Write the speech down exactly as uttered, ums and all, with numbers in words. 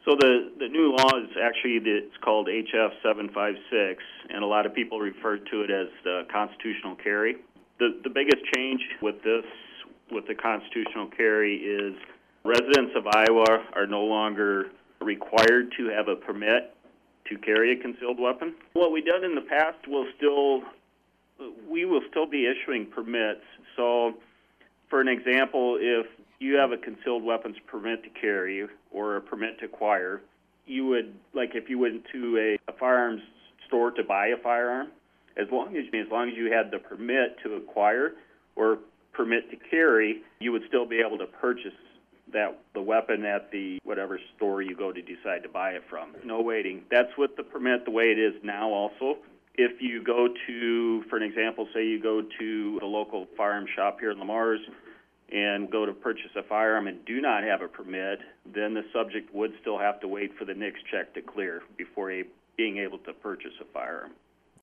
So the, the new law is actually, the, it's called H F seven five six, and a lot of people refer to it as the constitutional carry. The, the biggest change with this, with the constitutional carry, is residents of Iowa are no longer required to have a permit to carry a concealed weapon. What we've done in the past will still, we will still be issuing permits. So, for an example, if you have a concealed weapons permit to carry or a permit to acquire, you would, like if you went to a, a firearms store to buy a firearm, as long as, as long as you had the permit to acquire or permit to carry, you would still be able to purchase that the weapon at the whatever store you go to decide to buy it from. No waiting. That's with the permit the way it is now also. If you go to, for an example, say you go to the local firearm shop here in Le Mars and go to purchase a firearm and do not have a permit, then the subject would still have to wait for the N I C S check to clear before a, being able to purchase a firearm.